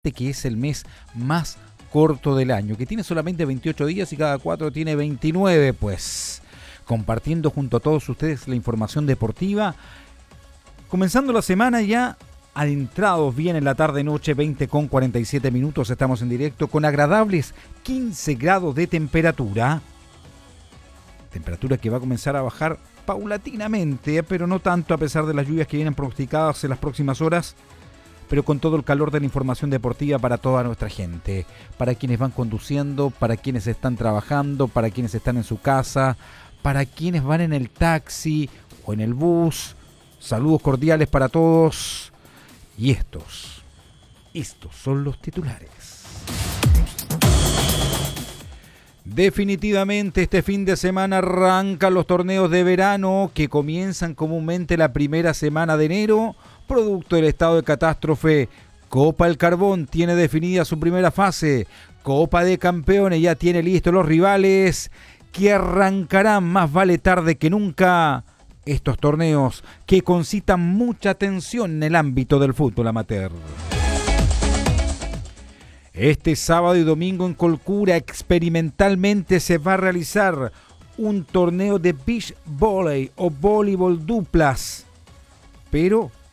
que es el mes más corto del año, que tiene solamente 28 días y cada 4 tiene 29, pues compartiendo junto a todos ustedes la información deportiva, comenzando la semana ya adentrados bien en la tarde-noche, 20:47, estamos en directo con agradables 15 grados de temperatura que va a comenzar a bajar paulatinamente, pero no tanto a pesar de las lluvias que vienen pronosticadas en las próximas horas, pero con todo el calor de la información deportiva para toda nuestra gente, para quienes van conduciendo, para quienes están trabajando, para quienes están en su casa, para quienes van en el taxi o en el bus. Saludos cordiales para todos. Y estos son los titulares. Definitivamente este fin de semana arrancan los torneos de verano que comienzan comúnmente la primera semana de enero, producto del estado de catástrofe. Copa El Carbón tiene definida su primera fase. Copa de Campeones ya tiene listos los rivales que arrancarán más vale tarde que nunca estos torneos que concitan mucha atención en el ámbito del fútbol amateur. Este sábado y domingo en Colcura experimentalmente se va a realizar un torneo de beach volley o voleibol duplas, pero